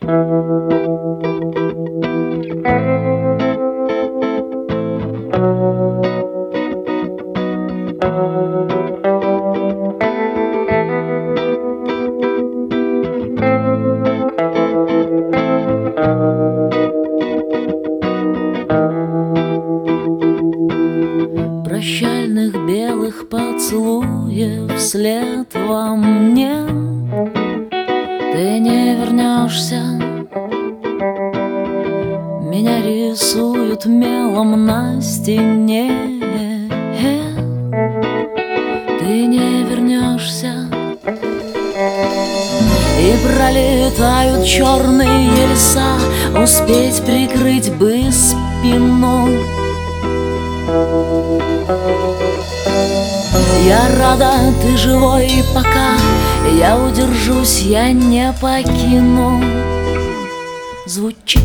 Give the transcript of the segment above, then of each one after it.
Прощальных белых поцелуев вслед во мне ты не вернешься. Меня рисуют мелом на стене. Ты не вернешься. И пролетают черные леса, успеть прикрыть бы спину. Я рада, ты живой, пока я удержусь, я не покину. Звучит.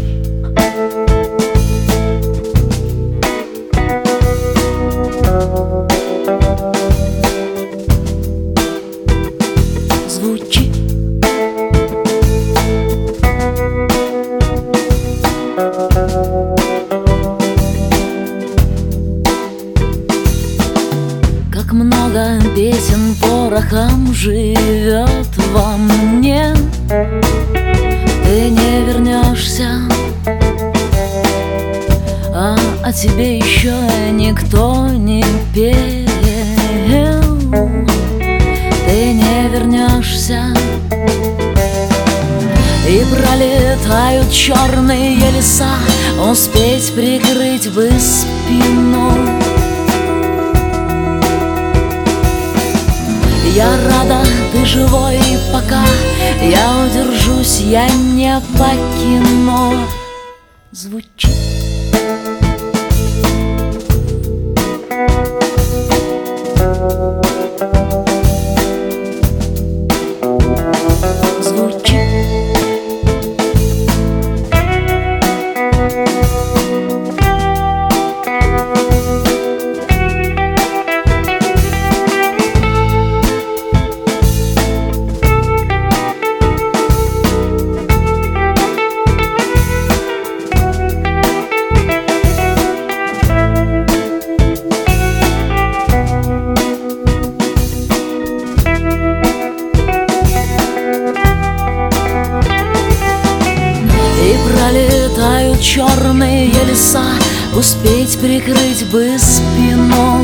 Звучит. Как много песен порохом живет во мне. Ты не вернешься, а о тебе еще никто не пел. Ты не вернешься. И пролетают черные леса, успеть прикрыть бы спину. Я рада, ты живой, пока я удержусь, я не покину. Звучит. Звучит. Пролетают черные леса, успеть прикрыть бы спину.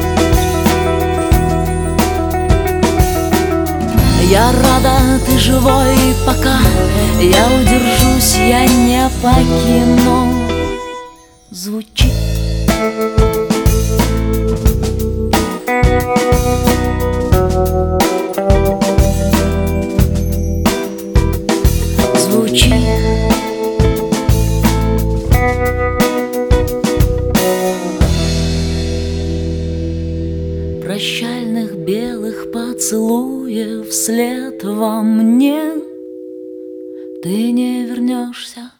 Я рада, ты живой, пока я удержусь, я не покину. Звучит. Звучит. Прощальных белых поцелуев вслед во мне ты не вернешься.